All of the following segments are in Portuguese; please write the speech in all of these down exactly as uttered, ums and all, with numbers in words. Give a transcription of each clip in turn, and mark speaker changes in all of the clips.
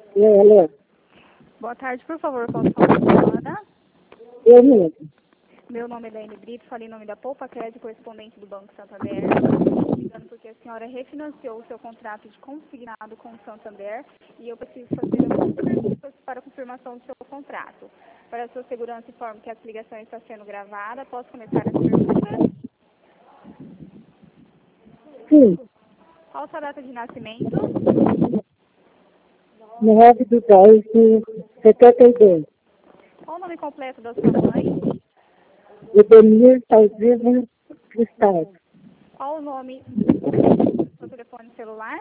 Speaker 1: Lélia,
Speaker 2: Boa tarde, por favor, posso falar com a Ana?
Speaker 1: eu mesmo.
Speaker 2: Meu nome é Daiane Brito, falei em nome da Poupa Crédito, correspondente do Banco Santander. Ligando porque a senhora refinanciou o seu contrato de consignado com o Santander e eu preciso fazer algumas perguntas para confirmação do seu contrato. Para a sua segurança, informo que essa ligação está sendo gravada. Posso começar as perguntas?
Speaker 1: Sim,
Speaker 2: Qual a sua data de nascimento?
Speaker 1: nove de dez de setenta e dois.
Speaker 2: Qual o nome completo da sua mãe?
Speaker 1: Edenir Salzina Cristal.
Speaker 2: Qual o nome do seu telefone celular?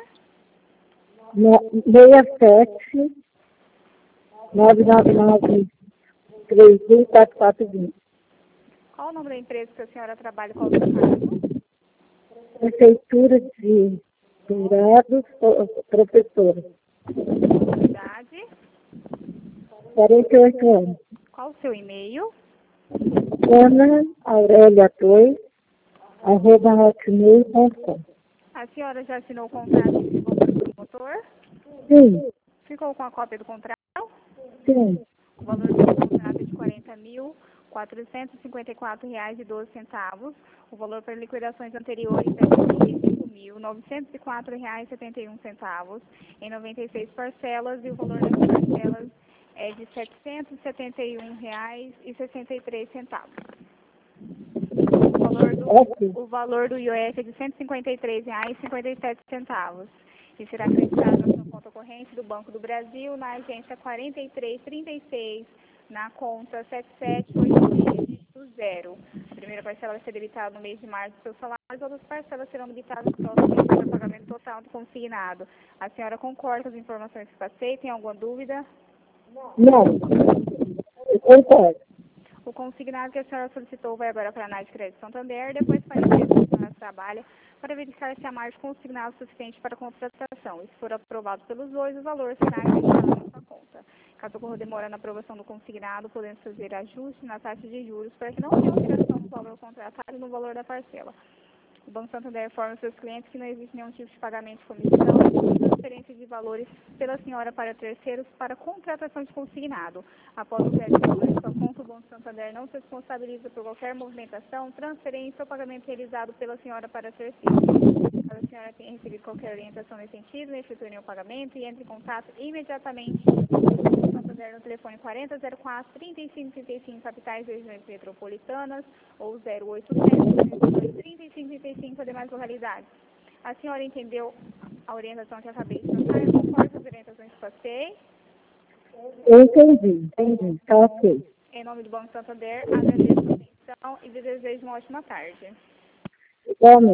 Speaker 1: seis sete nove nove nove três um quatro quatro dois.
Speaker 2: Qual o nome da empresa que a senhora trabalha? Qual o seu cargo?
Speaker 1: Prefeitura de Dourados, professora.
Speaker 2: Idade?
Speaker 1: quarenta e oito anos.
Speaker 2: Qual o seu e-mail?
Speaker 1: Ana Aurélia dois, arroba hotmail ponto com.
Speaker 2: A senhora já assinou o contrato de desenvolvimento do motor?
Speaker 1: Sim,
Speaker 2: Ficou com a cópia do contrato?
Speaker 1: sim,
Speaker 2: O valor do contrato é de quarenta mil, quatrocentos e cinquenta e quatro reais e doze centavos. O valor para liquidações anteriores é de trinta e cinco mil, novecentos e quatro reais e setenta e um centavos em noventa e seis parcelas e o valor das parcelas é de setecentos e setenta e um reais e sessenta e três centavos. O valor do,
Speaker 1: ótimo.
Speaker 2: o valor do I O F é de cento e cinquenta e três reais e cinquenta e sete centavos e será acreditado na sua conta corrente do Banco do Brasil, na agência quarenta e três trinta e seis, na conta sete sete oito seis zero. A primeira parcela vai ser debitada no mês de março do seu salário, as outras parcelas serão debitadas no próximo mês para o pagamento total do consignado. A senhora concorda com as informações que passei? Tem alguma dúvida?
Speaker 1: Não, eu concordo.
Speaker 2: O consignado que a senhora solicitou vai agora para a análise de crédito Santander, depois para a empresa que a senhora trabalha, para verificar se há margem consignado suficiente para a contratação. E se for aprovado pelos dois, o valor será acreditado na sua conta. Caso ocorra demora na aprovação do consignado, podemos fazer ajuste na taxa de juros para que não tenha alteração do valor contratado e no valor da parcela. O Banco Santander informa aos seus clientes que não existe nenhum tipo de pagamento de comissão ou transferência de valores pela senhora para terceiros para contratação de consignado. Após o crédito de sua conta, o Banco Santander não se responsabiliza por qualquer movimentação, transferência ou pagamento realizado pela senhora para terceiros. Caso a senhora tenha recebido qualquer orientação nesse sentido, não efetue nenhum pagamento e entre em contato imediatamente com o Santander no telefone quarenta zero quatro, trinta e cinco trinta e cinco, capitais e regiões metropolitanas, ou zero oitocentos, trinta e cinco trinta e cinco, demais localidades. A senhora entendeu a orientação que eu acabei de passar? Eu concordo com as orientações que passei.
Speaker 1: Eu entendi, entendi, tá ok.
Speaker 2: Em nome do Banco Santander, agradeço a atenção e desejo uma ótima tarde.
Speaker 1: Igualmente.